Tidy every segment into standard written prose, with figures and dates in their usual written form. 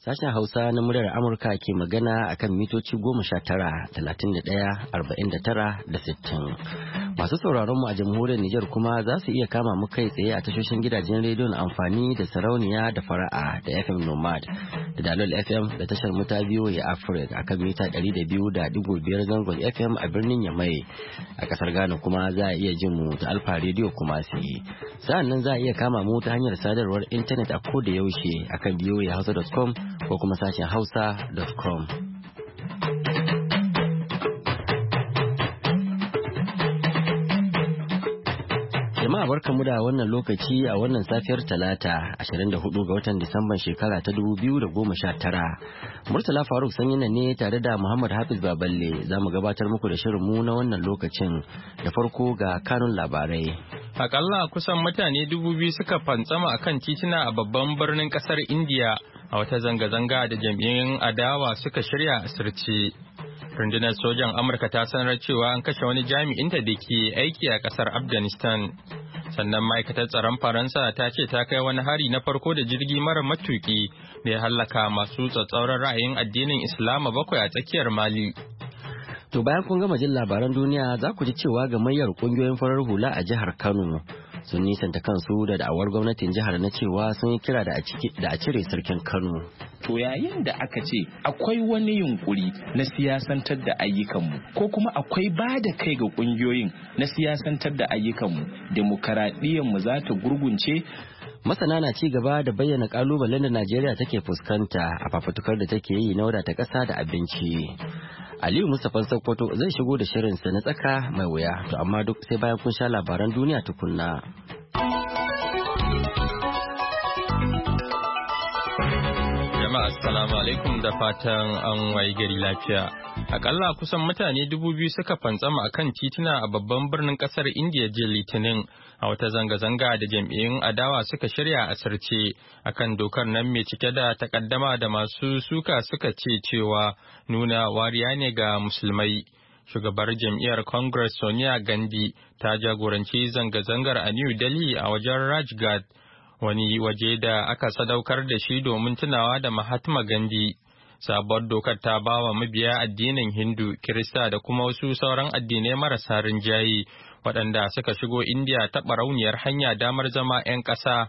Sashen Hausa na muryar Amurka ke magana akan mitoci 19, 31, 49 da 60. Masu sauraron mu a jamhuriyar Nijar kuma za su iya kama mu kai tsaye a tashoshin gidajen rediyon amfani da sarauniya da fara'a da FM Nomad da Dalol FM da tashar muta biyu ya Africa akan mita 200.5 zangon FM a birnin Yamai. A kasar Ghana kuma za a iya jin mu ta Alfa Radio Kumasi. Sa'an nan za a iya kama mu ta hanyar sadarwar intanet a koda yaushe akan voahausa.com ko kuma sashen hausa.com. Jama'a barkamu da wannan lokaci a wannan safiyar Talata 24 ga watan Disamban shekara ta 2019. Murtala Faruk Sanyina ne tare da Muhammad Hafiz Baballe za mu gabatar muku da shirinmu na wannan lokacin. Da farko ga kanun labarai. Akalla kusan mutane 2,000 suka fantsama akan titina a babban birnin kasar India a wata zanga-zanga da jam'iyyun adawa suka shirya a asirce. Rundunar sojan Amurka ta sanar cewa an kashe wani jami'inta da ke aiki a kasar Afghanistan. Sannan ma'aikatar tsaron Faransa ta ce ta kai wani hari na farko da jirgi mara matuki da ya hallaka masu tsatsauran ra'ayin addinin Islama 7 a tsakiyar Mali. To bayan kun gama jin labaran duniya za ku ji cewa gamayyar kungiyoyin farar hula a jihar Kano sun nisanta kansu da da'awar gwamnatin jihar na cewa sun yi kira da a cire sarkin Kano. To yayin da aka ce akwai wani yunkuri na siyasantar da ayyukanmu ko kuma akwai ba da kai ga kungiyoyin na siyasantar da ayyukanmu, demokaradiyyarmu za ta gurgunce. Masana na ci gaba da bayyana kalubalen da Najeriya take fuskanta a fafutukar da take yi na wadata ƙasa da abinci. Aliyu Mustapha Sokoto zai shigo da shirinsa na tsaka mai wuya, to amma duk sai bayan kun sha labaran duniya tukunna. Jama'a assalamu alaikum da fatan an wayi gari lafiya. Akalla kusan mutane 2,000 suka fantsama akan tituna a babban birnin kasar India jiya Litinin a wata zanga-zanga da jam'iyyun adawa suka shirya a asirce akan dokar nan mai cike da takaddama da masu suka suka ce cewa nuna wariya ne ga musulmai. Shugabar jam'iyyar Congress Sonia Gandhi ta jagoranci zanga-zangar a New Delhi a wajen Rajghat, wani waje da aka sadaukar da shi domin tunawa da Mahatma Gandhi. Sabuwar dokar ta ba wa mabiya addinin Hindu, Kirista da kuma wasu sauran addinai marasa rinjaye waɗanda suka shigo Indiya ta barauniyar hanya damar zama 'yan ƙasa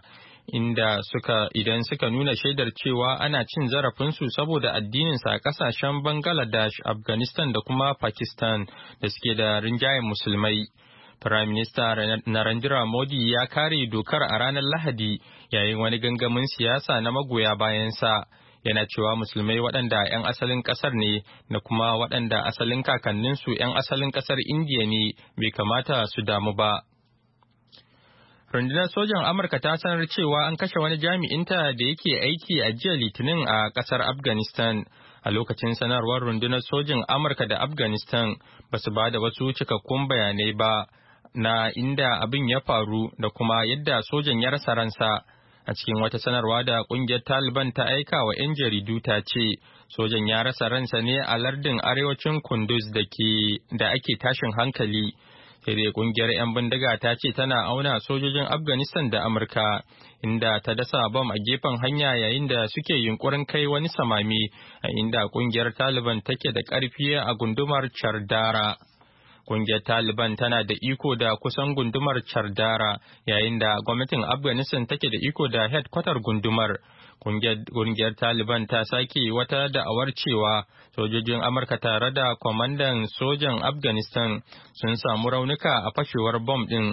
idan suka nuna shaidar cewa ana cin zarafinsu saboda addininsa a ƙasashen Bangladesh, Afghanistan da kuma Pakistan da suke da rinjayen musulmai. Prime Minister Narendra Modi ya kare dokar a ranar Lahadi yayin wani gangamin siyasa na magoya bayansa. Yana cewa musulmai waɗanda 'yan asalin ƙasar ne da kuma waɗanda asalin kakanninsu 'yan asalin ƙasar Indiya ne bai kamata su damu ba. Rundunar sojan Amurka ta sanar cewa an kashe wani jami'inta da yake aiki a jiya Litinin a ƙasar Afghanistan. A lokacin sanarwar rundunar sojin Amurka da Afghanistan ba su ba da wasu cikakkun bayanai ba na inda abin ya faru da kuma yadda sojan ya rasa ransa. A cikin wata sanarwa da kungiyar Taliban ta aika wa 'yan jaridu ta ce, sojan ya rasa ransa ne a lardin arewacin Kunduz da ake tashin hankali. Sai dai kungiyar 'yan bindiga ta ce tana auna sojojin Afghanistan da Amurka, inda ta dasa bom a gefen hanya yayin da suke yunkurin kai wani samami a inda kungiyar Taliban take da ƙarfi a gundumar Chardara. Kungiyar Taliban tana da iko da kusan gundumar Chardara yayin da gwamnatin Afghanistan take da iko da headquarter gundumar. Kungiyar Taliban ta sake wata da'awar cewa sojojin Amurka tare da kwamandan sojan Afghanistan sun samu raunuka a fashewar bom ɗin.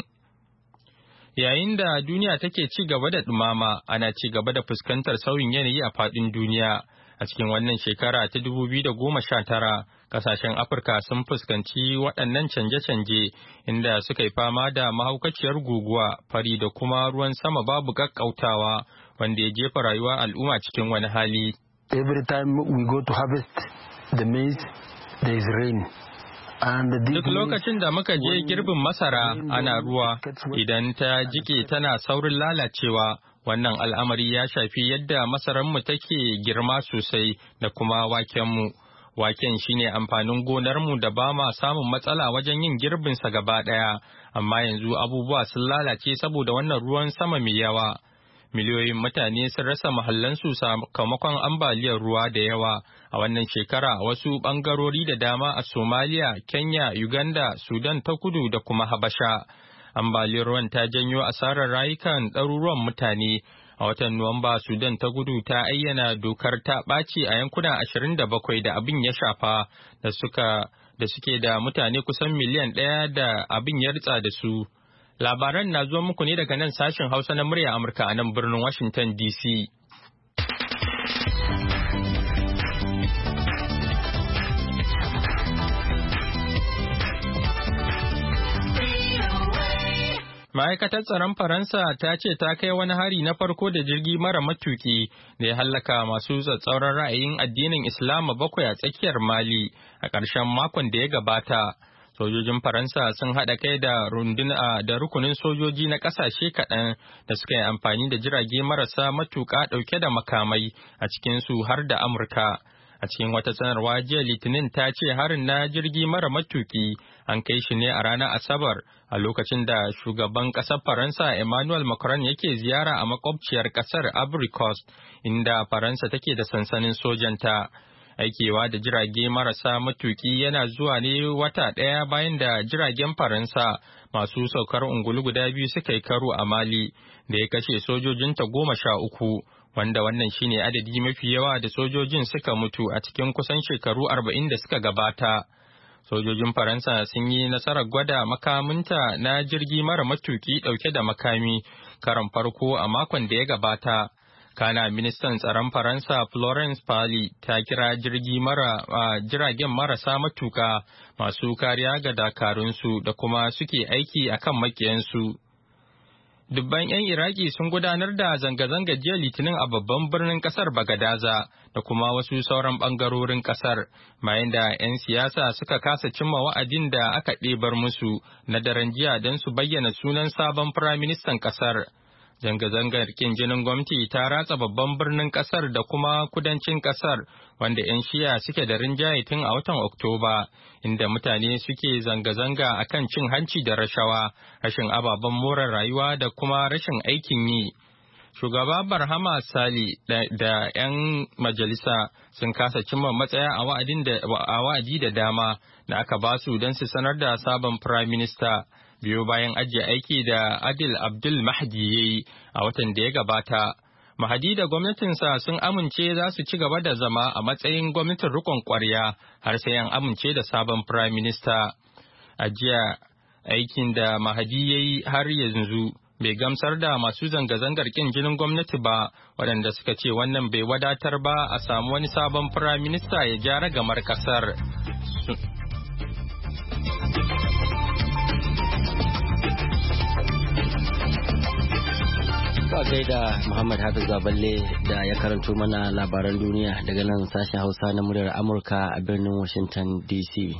Yayin da duniya take ci gaba da ɗumama, ana ci gaba da fuskantar sauyin yanayi a faɗin duniya. A cikin wannan shekara ta 2019, kasashen Afirka sun fuskanci waɗannan canje-canje inda suka yi fama da mahaukaciyar guguwa, fari da kuma ruwan sama babu ƙaƙƙautawa wanda ya jefa rayuwar al'umma cikin wani hali. Every time we go to harvest the maize, there is rain. Duk lokacin da muka je girbin masara ana ruwa, idan ta jike tana saurin lalacewa. Wannan al'amari ya shafi yadda masararmu take girma sosai da kuma wakenmu. Waken shine amfanin gonarmu da ba ma samun matsala wajen yin girbinsa gaba ɗaya, amma yanzu abubuwa sun lalace saboda wannan ruwan sama mai yawa. miliyoyin mutane sun rasa mahallansu sakamakon ambaliyar ruwa da yawa a wannan shekara a wasu ɓangarori da dama a Somalia, Kenya, Uganda, Sudan ta kudu da kuma Habasha. Ambaliyar ruwan ta janyo asarar rayukan ɗaruruwan mutane. A watan Nuwamba, Sudan ta kudu ta ayyana dokar ta ɓaci a yankuna 27 da abin ya shafa da suke da mutane kusan miliyan 1 da abin ya ritsa da su. Labaran na zo muku ne daga nan sashen Hausa na murya Amurka a nan birnin Washington DC. Ma'aikatar tsaron Faransa ta ce ta kai wani hari na farko da jirgi mara matuki da ya hallaka masu tsatsauran ra'ayin addinin Islama 7 a tsakiyar Mali a ƙarshen makon da ya gabata. Sojojin Faransa sun haɗa kai da rukunin sojoji na ƙasashe kaɗan da suka yi amfani da jirage marasa matuƙa ɗauke da makamai a cikinsu har da Amurka. A cikin wata sanarwa jiya Litinin ta ce harin na jirgi mara matuki an kai shi ne a ranar Asabar a lokacin da shugaban ƙasar Faransa Emmanuel Macron yake ziyara a makwabciyar ƙasar Ivory Coast inda Faransa take da sansanin sojanta. Aikewa da jirage marasa matuki yana zuwa ne wata ɗaya bayan da jiragen Faransa masu saukar ungulu guda biyu suka yi karo a Mali da ya kashe sojojinta 13. Wanda wannan shine adadi mafi yawa da sojojin suka mutu a cikin kusan shekaru 40 da suka gabata. Sojojin Faransa sun yi nasarar gwada makaminta na jirgi mara matuki ɗauke da makami karon farko a makon da ya gabata. Kana ministan tsaron Faransa Florence Parly ta kira jiragen marasa matuka masu kariya ga dakarunsu da kuma suke aiki akan makiyansu. Dubban 'yan Iraki sun gudanar da zanga-zanga jiya Litinin a babban birnin kasar Bagadaza da kuma wasu sauran bangarorin kasar, bayan da 'yan siyasa suka kasa cimma wa'adin da aka ɗebar musu na daren jiya don su bayyana sunan sabon firaministan kasar. Zanga-zangar kin jinin gwamnati ta ratsa babban birnin kasar da kuma kudancin kasar wanda 'yan shiya suke da rinjaye tun a watan Oktoba, inda mutane suke zanga-zanga akan cin hanci da rashawa, rashin ababen more rayuwa da kuma rashin aikin yi. Shugaba Barhama Sali da 'yan majalisa sun kasa cimma matsaya a wa'adi da dama da aka basu don su sanar da sabon firaminista. Biyo bayan ajiye aiki da Adil Abdul Mahdi ya yi a watan da ya gabata. Mahdi da gwamnatinsa sun amince za su ci gaba da zama a matsayin gwamnatin rikon kwarya har sai an amince da sabon Prime Minister. Ajiya aikin da Mahdi ya yi har yanzu bai gamsar da masu zanga-zangar kin jinin gwamnati ba, waɗanda suka ce wannan bai wadatar ba a samu wani sabon Prime Minister ya ja ragamar ƙasar. Ba gaida Muhammad Hafiz Baballe da ya karanto mana labaran duniya daga nan sashen Hausa na muryar Amurka a birnin Washington DC.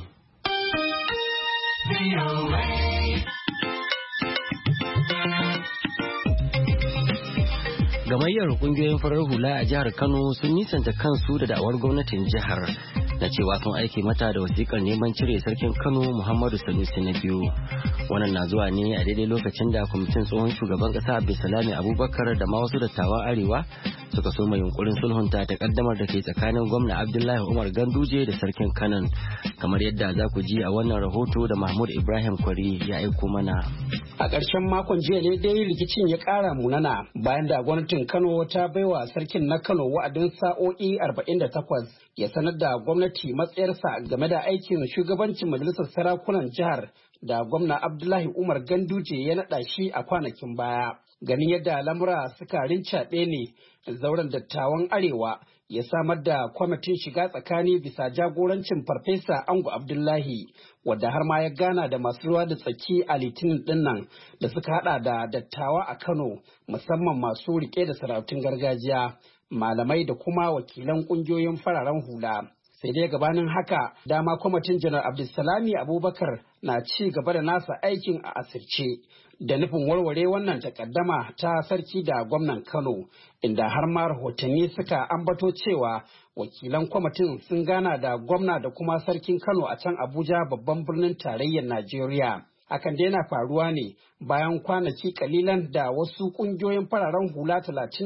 Gamayyar kungiyoyin farar hula a jihar Kano sun nisanta kansu da da'awar gwamnatin jihar na cewa sun aike mata da wasikar neman cire sarkin Kano Muhammadu Sanusi na biyu. Wannan na zuwa ne a daidai lokacin da kwamitin tsohon shugaban kasa Abdulsalami Abubakar da ma wasu dattawan Arewa suka so mai yunkurin sulhunta ta kaddamar da ke tsakanin gwamna Abdullahi Umar Ganduje da sarkin Kano, kamar yadda za ku ji a wannan rahoto da Mahmud Ibrahim Kwari ya aiko mana. A ƙarshen makon jiya ne dai rikicin ya ƙara munana bayan da gwamnatin Kano ta baiwa sarkin na Kano wa'adin sa'o'i 48 ya sanar da gwamnati matsayarsa game da aikin shugabancin majalisar sarakunan jihar da gwamna Abdullahi Umar Ganduje ya naɗa shi a kwanakin baya. Ganin yadda lamura suka rincaɓe ne, zauren dattawan Arewa ya samar da kwamitin shiga tsakani bisa jagorancin Farfesa Ango Abdullahi, wadda har ma ya gana da masu ruwa da tsaki a Litinin dinnan da suka hada da dattawa a Kano, musamman masu rike da sarautun gargajiya, malamai da kuma wakilan kungiyoyin fararen hula. Sai dai gabanin haka, dama kwamitin Janar Abdulsalami Abubakar na ci gaba da nasa aikin a asirce da nufin warware wannan takaddama ta sarki da gwamnan Kano, inda har ma rahotanni suka ambato cewa wakilan kwamitin sun gana da gwamna da kuma sarkin Kano a can Abuja, babban birnin tarayyar Najeriya. Hakan dai na faruwa ne bayan kwanaki kalilan da wasu kungiyoyin fararen hula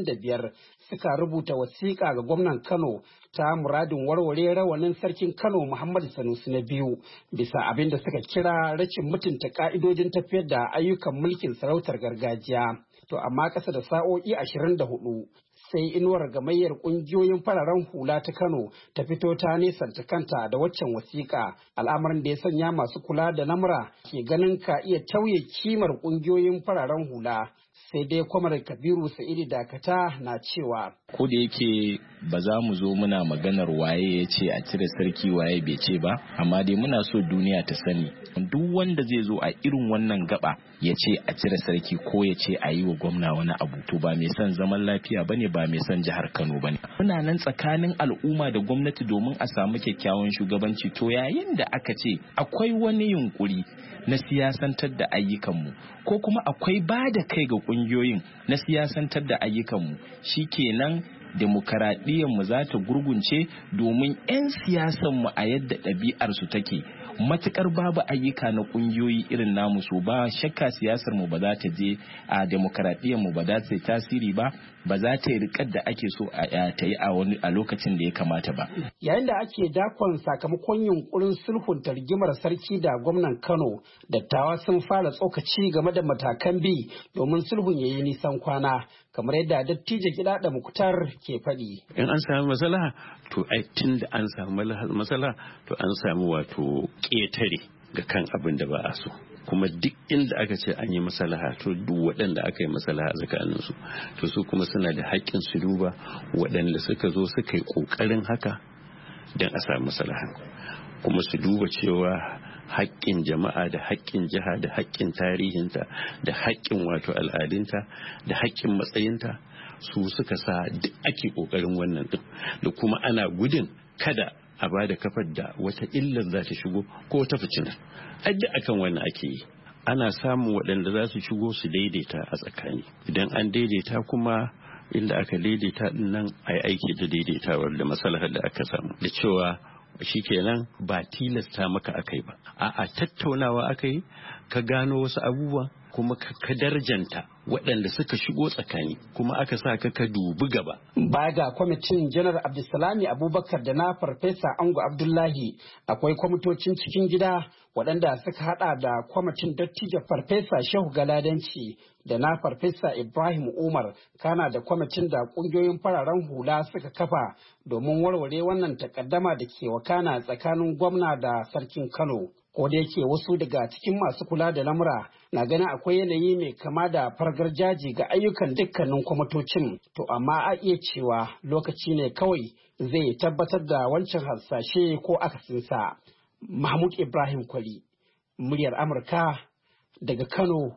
35 suka rubuta wasiƙa ga gwamnan Kano ta muradin warware rawanin sarkin Kano Muhammadu Sanusi na biyu bisa abin da suka kira rashin mutunta ka'idojin tafiyar da ayyukan mulkin sarautar gargajiya. To amma ƙasa da sa'o'i 24 sai inuwar gamayyar ƙungiyoyin fararen hula ta Kano ta fito ta nesanta kanta da waccan wasiƙa, al'amarin da ya sanya masu kula da lamura ke ganin ka iya tauye kimar ƙungiyoyin fararen hula. Sai dai Kwamar Kabiru Sa'idu Dakata na cewa ko da yake ba za mu zo muna maganar waye ya ce a cire sarki waye bai ce ba, amma dai muna so duniya ta sani duk wanda zai zo a irin wannan gaba ya ce a cire sarki ko ya ce a yi wa gwamna wani abu to ba mai son zaman lafiya bane, ba mai son jihar Kano bane. Muna nan tsakanin al'umma da gwamnati domin a samu kyakkyawan shugabanci, to yayin da aka ce akwai wani yunkuri na siyasantar da ayyukanmu ko kuma akwai ba da kai ga kungiyoyin na siyasantar da ayyukanmu, shikenan demokaradiyyarmu za ta gurgunce domin 'yan siyasanmu a yadda ɗabi'arsu take matukar babu ayyuka na kungiyoyi irin namu, so ba shakka siyasar mu ba za ta je a demokaradiyyar mu ba za ta yi tasiri ba za ta yi rikar da ake so ta yi a lokacin da ya kamata ba. Yayin da ake dakon sakamakon yunkurin sulhunta rigimar sarki da gwamnan Kano, dattawa sun fara tsokaci game da matakan bi domin sulhun ya yi nisan kwana, kamar yadda dattijo Gida da Muktar ke faɗi. In an samu matsala to ai tun da an samu matsala to an samu wato ƙetare ga kan abin da ba a so, kuma duk inda aka ce an yi maslaha to duk waɗanda aka yi maslaha tsakanin su to su kuma suna da haƙƙin su duba waɗanda suka zo suka yi ƙoƙarin haka don a samu maslaha, kuma su duba cewa haƙƙin jama'a da haƙƙin jiha da haƙƙin tarihinta da haƙƙin wato al'adunta da haƙƙin matsayinta su suka sa duk ake ƙoƙarin wannan ɗin, da kuma ana gudun kada a ba da kafar da wata illar za ta shigo ko wata fitina. Duk akan wannan ake yi, ana samun waɗanda za su shigo su daidaita a tsakani, idan an daidaita kuma inda aka daidaita din nan a yi aiki da daidaitawar da maslahar da aka samu, da cewa shikenan ba tilasta maka akai ba, a'a tattaunawa aka yi, ka gano wasu abubuwa kuma ka darjanta waɗanda suka shigo tsakani kuma aka sa ka dubi gaba. Baya ga kwamitin Janar Abdulsalami Abubakar da na Farfesa Ango Abdullahi, akwai kwamitocin cikin gida waɗanda suka hada da kwamitin dattijo Farfesa Shehu Galadanci da na Farfesa Ibrahim Umar, kana da kwamitin da ƙungiyoyin fararen hula suka kafa domin warware wannan takaddama da ke wakana tsakanin gwamna da sarkin Kano. Ko da yake wasu daga cikin masu kula da lamura na ganin akwai yanayi mai kama da fargar jaji ga ayyukan dukkanin kwamitocin, to amma a iya cewa lokaci ne kawai zai tabbatar da wancan harsashe ko akasinsa. Mahmud Ibrahim Kwari, muryar Amurka daga Kano,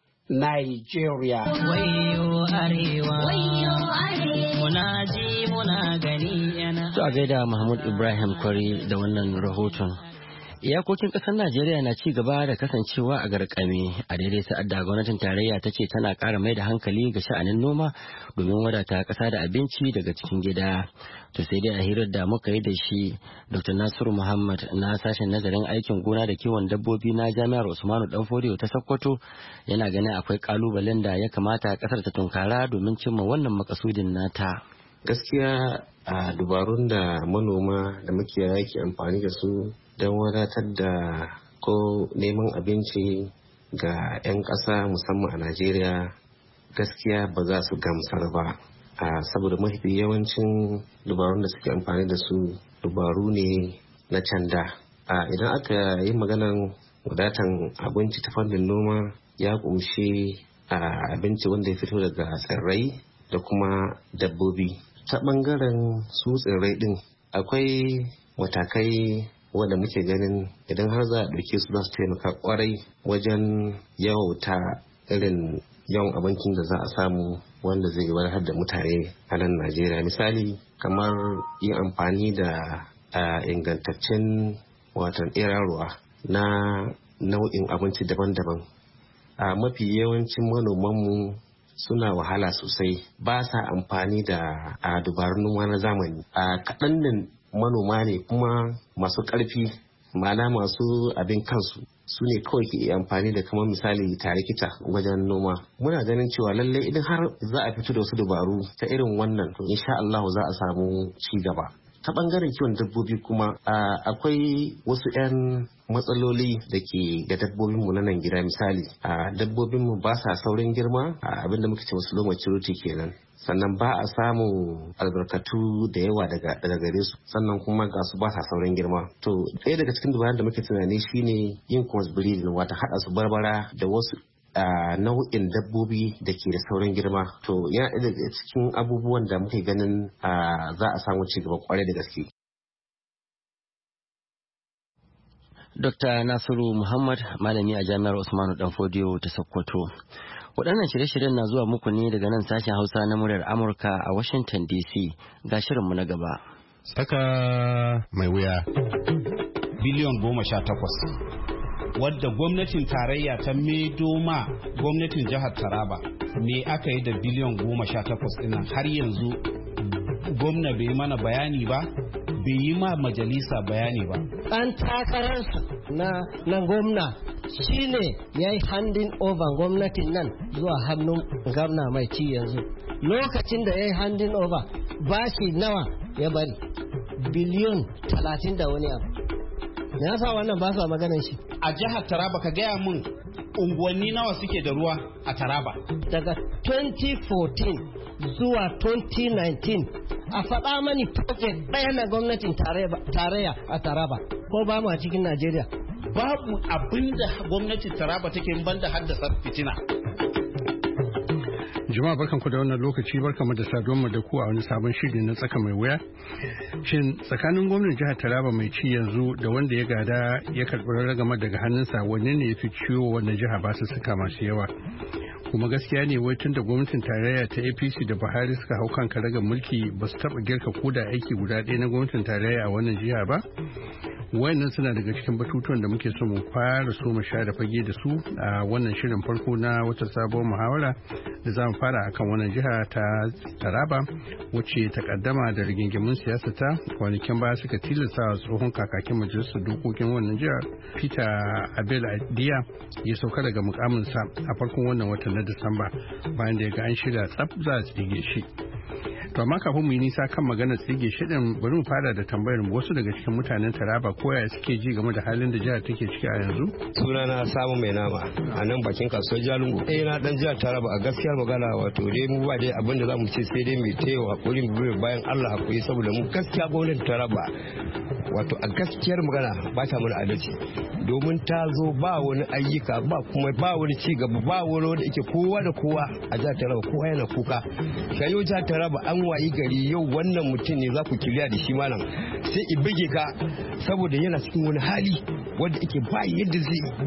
Nigeria. To a gaida Mahmud Ibrahim Kwari da wannan rahoton. Iyakokin ƙasar Najeriya na ci gaba da kasancewa a garkame a daidai sa'ad da gwamnatin tarayya ta ce tana ƙara mai da hankali ga sha'anin noma domin wadata ƙasa da abinci daga cikin gida. To sai dai a hirar da muka yi da shi, Dr. Nasiru Muhammad na sashen nazarin aikin gona da kiwon dabbobi na Jami'ar Usmanu Danfodiyo ta Sokoto yana ganin akwai ƙalubalen da ya kamata ƙasar ta tunkara domin cimma wannan makasudin nata. Gaskiya a dubarun da manoma da makiyaya ke amfani da su don wadatar da ko neman abinci ga 'yan ƙasa musamman a Najeriya gaskiya ba za su gamsar ba, saboda mafi yawancin dubarun da suke amfani da su dubaru ne na canda. Idan aka yi maganan wadatan abinci ta fannin noma ya kumshi abinci wanda ya fito daga tsirrai da kuma dabbobi. Ta ɓangaren su tsirrai ɗin akwai matakai wanda muke ganin idan har za a ɗauke su za su taimaka kwarai wajen yawauta irin yawan abincin da za a samu wanda zai wadatar da mutane a nan Najeriya. Misali kamar yin amfani da ingantaccen watan ruwa na nau'in abinci daban-daban. Mafi yawancin manomanmu suna wahala sosai, ba sa amfani da dubarun noma na zamani. Kaɗan manoma ne kuma masu ƙarfi, ma'ana masu abin kansu su ne kawai ke amfani da kamar misali tarakita wajen noma. Muna ganin cewa lallai idan har za a fito da wasu dabaru ta irin wannan to insha Allah za a samu ci gaba. Ta bangaren kiwon dabbobi kuma akwai wasu 'yan matsaloli da ke ga dabbobinmu na nan gida. Misali dabbobinmu ba sa saurin girma, abinda muka ce wasu low maturity kenan. Sannan ba a samun albarkatu da yawa daga gare su, sannan kuma ga su ba sa saurin girma. To ɗaya daga cikin dabarun da muke tunani shine yin crossbreeding, wata haɗa su barbara da wasu nau'in dabbobi da ke da saurin girma. To yana ɗaya daga cikin abubuwan da muke ganin za a samu ci gaba kwarai da gaske. Dr. Nasiru Muhammad, malami a Jami'ar Usmanu Danfodiyo ta Sokoto. Waɗannan shirye-shiryen na zuwa muku ne daga nan sashen Hausa na muryar Amurka a Washington DC. Ga shirinmu na gaba. Tsaka mai wuya. Biliyon 18 wadda gwamnatin tarayya ta medoma gwamnatin jihar Taraba. Me aka yi da biliyon 18 ɗinnan har yanzu gwamna bai mana bayani ba, bai yi ma majalisa bayani ba. Ɗan takararsa na gwamna shi ne ya yi handing over gwamnatin nan zuwa hannun gwamna mai ci yanzu. Lokacin da ya yi handing over bashi nawa ya bari? Biliyon 30 da wani abu. Me yasa wannan ba su maganar shi? A jihar Taraba ka gaya mun unguwanni nawa suke da ruwa a Taraba? Daga 2014 zuwa 2019 a faɗa mani project ɗaya na gwamnatin tarayya a Taraba ko ba mu a cikin Najeriya. Babu abinda gwamnatin Taraba take banda haddasa fitina. Jama'a barkanku da wannan lokaci, barkanmu da saduwanmu da ku a wani sabon shiri na tsaka mai wuya. Shin tsakanin gwamnan jihar Taraba mai ci yanzu da wanda ya gada ya karɓi ragama daga hannunsa, wanne ne ya fi ciwo wannan jiha ba su suka masu yawa? Kuma gaskiya ne wai tun da gwamnatin tarayya ta APC da Buhari suka hau kan karagar mulki ba su taɓa girka koda aiki guda ɗaya na gwamnatin tarayya a wannan jiha ba? Wayannan suna daga cikin batutuwan da muke so mu fara so mu share fage da su a wannan shirin farko na wata sabuwar muhawara da za mu fara akan wannan jiha ta Taraba wacce ta kaddama da rigingimun siyasa ta kwanakin baya suka tilasta tsohon kakakin majalisar dokokin wannan jihar Peter Abel Adiya ya sauka daga mukaminsa a farkon wannan watan na Disamba bayan da ya ga an shirya tsaf za a tsige shi. To amma kafin mu yi nisa kan maganar tsige shi din, bari mu fara da tambayar wasu daga cikin mutanen Taraba ko yaya suke ji game da halin da jihar take ciki a yanzu. Sunana Samu Mai Nama a nan bakin kasuwar Jalingo. Na dan jihar Taraba a gaskiyar magana wato dai mu ba dai abin da zamu ce sai dai mu tayo hakuri mu bayan Allah hakuri saboda mu gaskiya gwamnatin Taraba wato a gaskiyar magana ba ta mana adalci domin ta zo ba wani ayyuka ba kuma ba wani ci gaba ba wani wanda yake kowa da kowa a jihar Taraba kowa yana kuka. Sai yau jihar Taraba an wayi gari yau wannan mutum ne za ku kiliya da shi malam sai i bige ka saboda yana cikin wani hali wanda yake ba yadda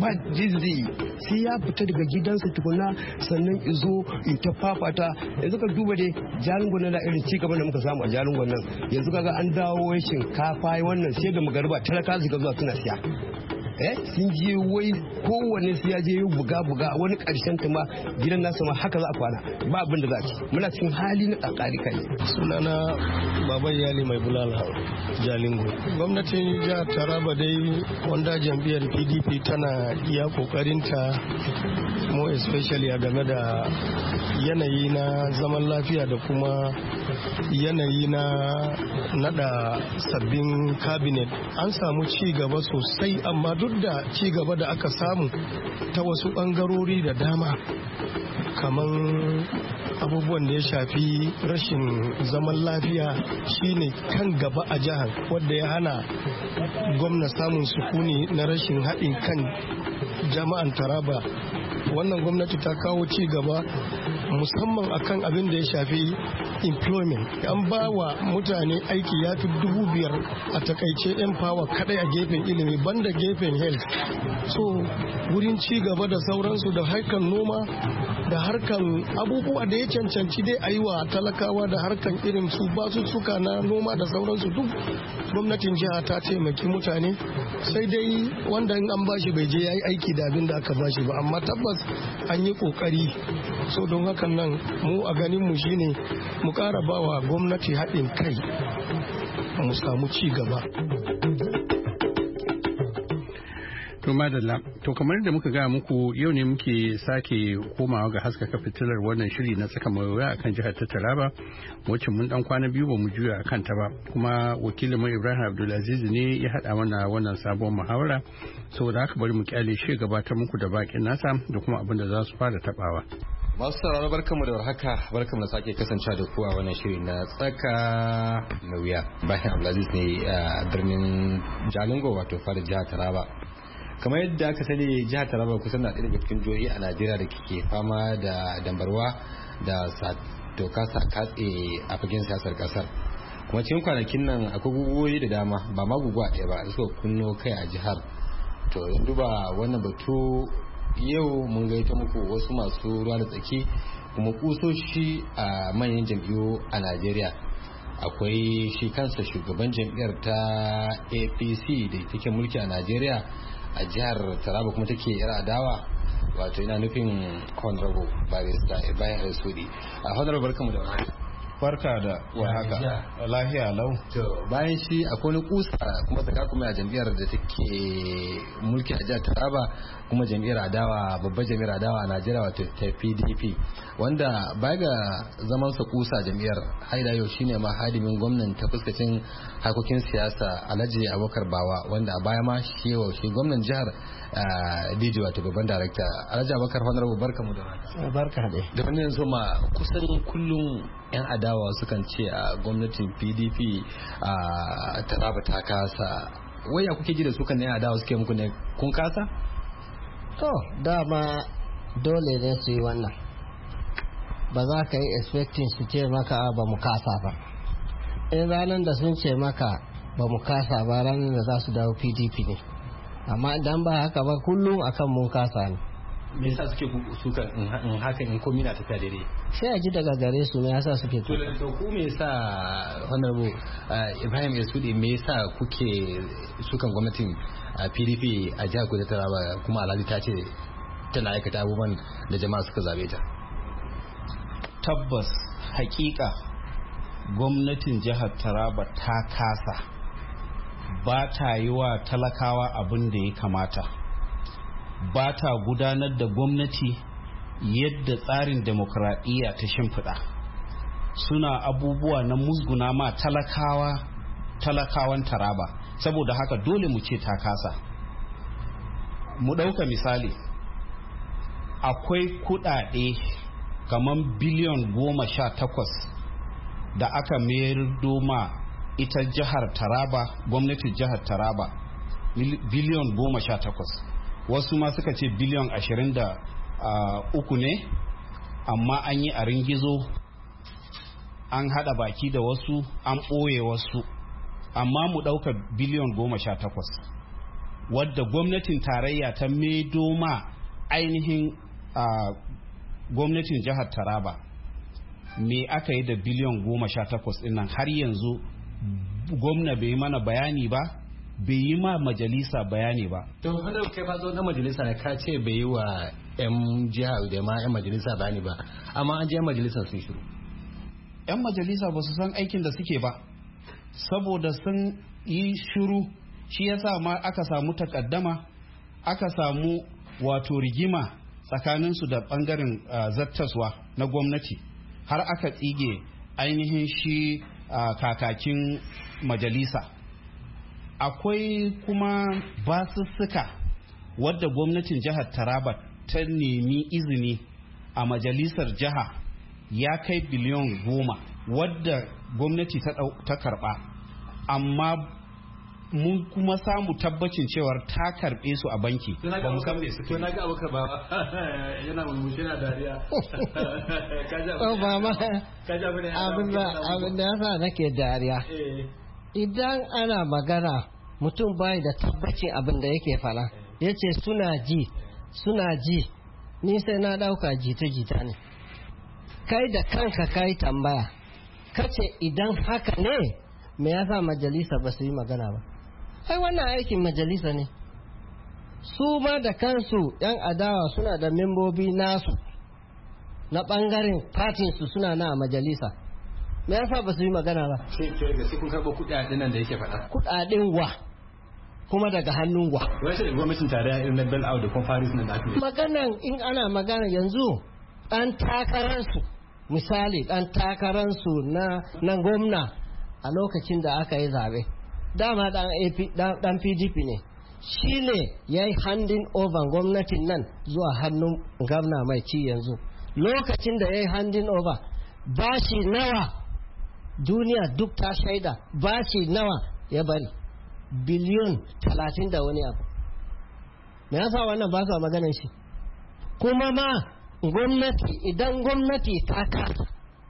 zai sai ya fita daga gidansa tukuna sannan izo in ta fafata. Yanzu ka duba dai Jalingo na da irin cigaba da muka samu a Jalingo nan, yanzu kaga an dawo shinkafa wannan sai da magariba talaka suka zuwa suna siya. Sun je wai kowane su ya je buga wani karshen ta ma gidan nasa ma haka za a kwana ba abin da za a ci. Muna cikin hali na kakari kai. Sunana Baban Yali Mai Bulala Jalingo. Gwamnatin jihar Taraba dai wanda jam'iyyar PDP tana iya kokarinta more especially a game da yanayi na zaman lafiya da kuma yanayi na nada sabbin cabinet. An samu ci gaba sosai amma duk da ci gaba da aka samu ta wasu bangarori da dama kamar abubuwan da ya shafi rashin zaman lafiya shine kan gaba a jihar wadda ya hana gwamna samun sukuni na rashin haɗin kan jama'an Taraba. Wannan gwamnati ta kawo ci gaba musamman akan abin da ya shafi employment. An ba wa mutane aiki ya fi 5,000 a takaice yan power kadai a gefen ilimi banda gefen health. So wurin ci gaba da sauransu da harkan noma da harkan abubuwa da ya cancanci dai a yi wa talakawa da harkan irin su basussuka na noma da sauransu duk gwamnatin jiha ta taimaki mutane, sai dai wanda in an bashi bai je ya yi aiki da abin da aka bashi ba, amma tabbas an yi kokari. So don hakan nan mu a ganin mu shine mu ƙara bawa gwamnati haɗin kai mu samu ci gaba. To To madalla, to kamar da muka gaya muku yau ne muke sake komawa ga haskaka fitilar wannan shiri na tsaka mai wuya akan jihar ta Taraba, wacce mun dan kwana biyu ba mu juya akan ta ba, kuma wakilin Ibrahim Abdulaziz ne ya haɗa mana wannan sabon muhawara, saboda haka bari mu kyale shi gabatar muku da bakin nasa da kuma abin da za su fara tabawa. Masu sauraro barkamu da warhaka, barkamu da sake kasancewa da ku a wannan shiri na tsaka mai wuya. Ibrahim Abdulaziz ne a birnin Jalingo wato fadar jihar Taraba. Kamar yadda aka sani jihar Taraba kusan na ɗaya daga cikin jihohi a Najeriya da ke fama da dambarwa da doka sa katse a fagen siyasar kasar. Kuma cikin kwanakin nan akwai guguwoyi da dama ba ma guguwa ɗaya ba da suka kunno kai a jihar. To in duba wannan batu yau mun gaita muku wasu masu ruwa da tsaki kuma kusoshi a manyan jam'iyyu a Najeriya. Akwai shi kansa shugaban jam'iyyar ta APC da take mulki a Najeriya a jihar Taraba kuma take yar adawa, wato ina nufin Honorable Barrister Ibrahim Sudi. Honorable barkamu da warhaka. Barka da warhaka. Lafiya lau. To bayan shi akwai wani kusa kuma saka kuma a jam'iyyar da take mulki a jihar Taraba kuma jam'iyyar adawa, babbar jam'iyyar adawa a Najeriya wato ta PDP, wanda baya ga zaman sa kusa jam'iyyar haida yau shine ma hadimin gwamnan ta fuskacin harkokin siyasa Alhaji Abubakar Bawa, wanda a baya ma shi gwamnan jihar DJ wato babban darakta. Alhaji Abubakar, Honorable barkamu da warhaka. Barka dai. Da wannan yanzu ma kusan kullum yan adawa sukan ce a gwamnatin PDP a Taraba ta kasa. Waya kuke ji da su kan yan adawa suke muku ne kun kasa? To dama dole ne su yi wannan, ba za ka yi expecting su ce maka ba mu kasa ba. In ranar da sun ce maka ba mu kasa ba ranar da za su dawo PDP ne, amma idan ba haka ba kullum akan mun kasa ne. Me yasa suke suka in haka in komi na tafiya daidai? Sai a ji daga gare su me yasa suke to ku me yasa Honorable Ibrahim Yasudi, me yasa kuke sukan gwamnatin PDP a jihar Kudu Taraba kuma alhali ta ce tana aikata abubuwan da jama'a suka zabe ta? Tabbas hakika gwamnatin jihar Taraba ta kasa, ba ta yi wa talakawa abin da ya kamata, ba ta gudanar da gwamnati yadda tsarin demokradiyya ta shimfiɗa. Suna abubuwa na musguna ma talakawan Taraba, saboda haka dole mu ce ta kasa. Mu ɗauka misali, akwai kuɗaɗe kamar biliyan 18 da aka mayar doma ita jihar Taraba, gwamnatin jihar Taraba, biliyan 18. Wasu ma suka ce biliyan 23 ne, amma an yi a ringizo, an hada baki da wasu, an ɓoye wasu, amma mu ɗauka biliyan 18 wadda gwamnatin tarayya ta maido ma ainihin gwamnatin jihar Taraba. Me aka yi da biliyan 18 ɗin nan? Har yanzu gwamna bai mana bayani ba, bai yi ma majalisa bayani ba. To wanda kai ba zo na majalisa ka ce bai yi wa 'yan jiha da ma 'yan majalisa bayani ba, amma an je 'yan majalisa sun shiru. 'Yan majalisa ba su san aikin da suke ba, saboda sun yi shiru, shi yasa ma aka samu takaddama, aka samu wato rigima tsakaninsu da bangaren zattaswa na gwamnati, har aka tsige ainihin shi kakakin majalisa. Akwai kuma basussuka wadda gwamnatin jihar Taraba ta nemi izini a majalisar jiha ya kai biliyan 10 wadda gwamnati ta karba, amma mun kuma samu tabbacin cewar ta karbe su a banki. Ba mu san me suke. To naga Abubakar ba yana murmushi na dariya. Abin da yasa nake dariya. Idan ana magana mutum bai da tabbacin abin da yake fara, yace suna ji, ni sai na dauka jita-jita ne. Kai da kanka kai tambaya, kace idan haka ne me yasa majalisa ba su yi magana ba? Ai wannan aikin majalisa ne. Su ma da kansu 'yan adawa suna da membobi nasu na bangaren fatinsu suna na majalisa. Me yasa ba su yi magana ba? Sai kun karɓo kuɗaɗen nan da yake faɗa. Kuɗaɗen wa? kuma daga hannun wa. Wace da gwamnatin tarayya irin na Bell Out da kuma Paris na aka yi. Maganan in ana magana yanzu ɗan takararsu misali ɗan takararsu na gwamna a lokacin da aka yi zaɓe dama ɗan PDP ne shi ne ya yi handing over gwamnatin nan zuwa hannun gwamna mai ci yanzu. Lokacin da ya yi handing over bashi nawa duniya duk ta shaida bashi nawa ya bari biliyon 30 da wani abu. Me yasa wannan ba ka maganar shi? Kuma ma gwamnati idan gwamnati ta kasa,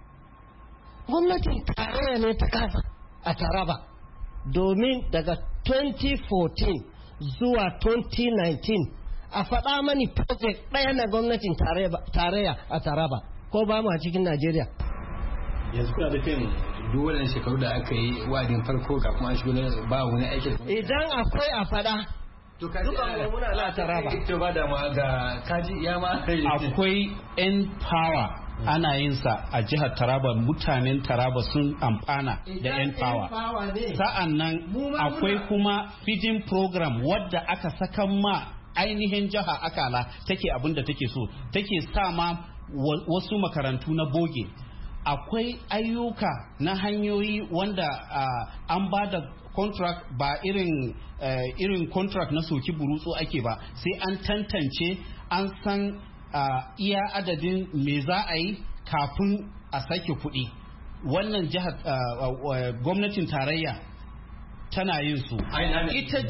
gwamnatin tarayya ne ta kasa a Taraba domin daga 2014 zuwa 2019 a faɗa mani project ɗaya na gwamnatin tarayya a Taraba ko ba mu a cikin Najeriya. Yanzu kuna da fin duk waɗannan shekaru da aka yi wa'adin farko ga kuma shigo ba wani aikin. Idan akwai a faɗa. Duka muna na Taraba. To ba da ma ga kaji ya ma. Akwai N-Power ana yin sa a jihar Taraba, mutanen Taraba sun amfana da N-Power. Sa'an nan akwai kuma feeding program wadda aka saka ma ainihin jiha akala take abin da take so, take sa ma wasu makarantu na boge. Akwai ayyuka na hanyoyi wanda an ba da contract ba irin contract na soki burutsu ake ba, sai an tantance an san iya adadin me za a yi kafin a sake kuɗi. Wannan jihar gwamnatin tarayya tana yin su. Ita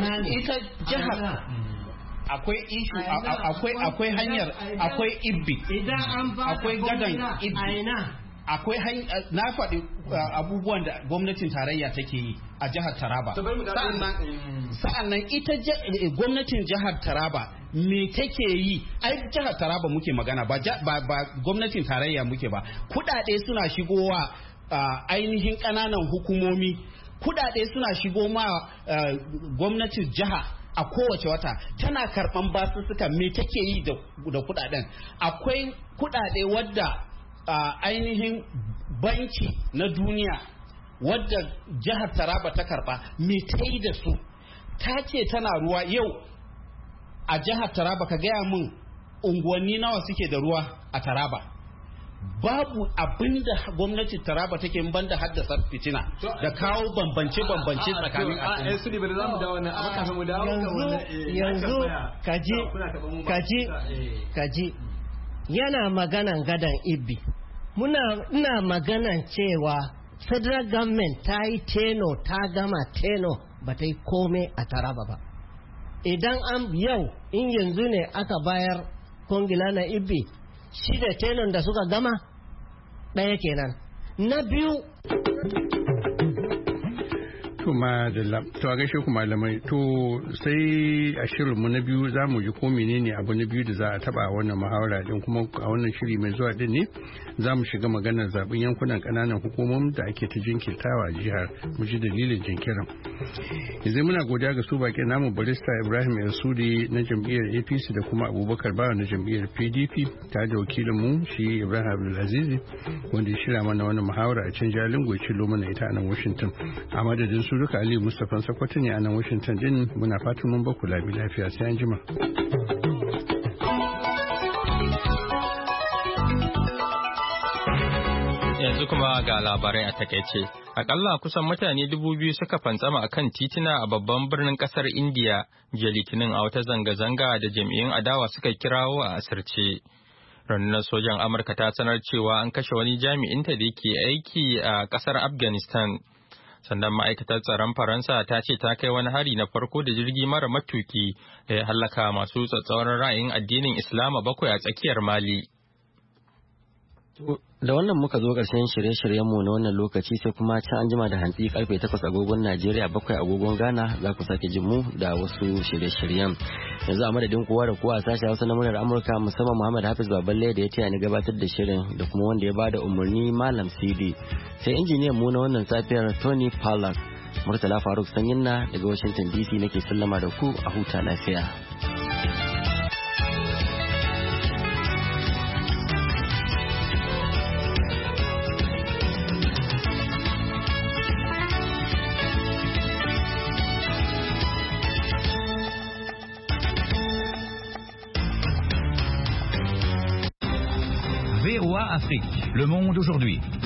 jihar akwai ishu akwai hanyar akwai ibbi akwai gadan ibbi akwai na faɗi abubuwan da gwamnatin tarayya take yi a jihar Taraba. Sa'annan ita gwamnatin jihar Taraba me take yi? Ai jihar Taraba muke magana ba gwamnatin tarayya muke ba. Kudade suna shigowa ainihin ƙananan hukumomi, kudade suna shigo ma gwamnatin jiha a kowace wata, tana karɓan basussuka. Me take yi da kudaden? Akwai kudade wadda ainihin banki na duniya wadda jihar Taraba ta karba, me ta yi da su? Ta ce tana ruwa. Yau a jihar Taraba ka gaya min unguwanni nawa suke da ruwa a Taraba? Babu abin da gwamnati Taraba take banda haddasa fitina da kawo bambance-bambance tsakanin yanzu kaji yana maganan gadan ibbi. Ina maganan cewa federal government ta yi teno, ta gama teno, ba ta yi kome a Taraba ba. Idan yau in yanzu ne aka bayar kongila na ibbi, shi da tenon da suka gama ɗaya kenan. Na biyu to a gaishe ku malamai, to sai a shirinmu na biyu za mu ji ko menene abu na biyu da za a taba a wannan muhawara din, kuma a wannan shiri mai zuwa din ne za mu shiga maganar zaben yankunan kananan hukumomin da ake ta jinkirtawa a jihar, mu ji dalilin jinkirin. Yanzu muna godiya ga su bakin namu barista Ibrahim Yasudi na jam'iyyar APC da kuma Abubakar Bawa na jam'iyyar PDP, tare da wakilin mu shi Ibrahim Abdulaziz wanda ya shirya mana wannan muhawara a can Jalingo ya cilo mana ita a nan Washington. A madadin su duka Aliyu Mustapha Sakwato ne a nan Washington din, muna fatan mun baku lafiya sai an jima. Yanzu kuma ga labarai a takaice. Akalla kusan mutane 2,000 suka fantsama a kan titina a babban birnin kasar Indiya jiya Litinin a wata zanga-zanga da jam'iyyun adawa suka kirawo a asirce. Rundunar sojan Amurka ta sanar cewa an kashe wani jami'inta da yake aiki a kasar Afghanistan. Sannan ma'aikatar tsaron Faransa ta ce ta kai wani hari na farko da jirgi mara matuki da ya hallaka masu tsatsauran ra'ayin addinin Islama 7 a tsakiyar Mali. Da wannan muka zo ƙarshen shirye-shiryenmu na wannan lokaci, sai kuma can an jima da hantsi karfe 8 agogon Najeriya 7 agogon Ghana za ku sake jin mu da wasu shirye-shiryen. Yanzu a madadin kowa da kowa a sashen Hausa na muryar Amurka, musamman Muhammad Hafiz Baballe da ya taya ni gabatar da shirin, da kuma wanda ya bada umarni Malam CD. Sai injiniyan mu na wannan safiyar Tony Pollack. Murtala Faruk Sanyinna daga Washington DC nake sallama da ku, a huta lafiya. VOA Afrique, Le Monde aujourd'hui.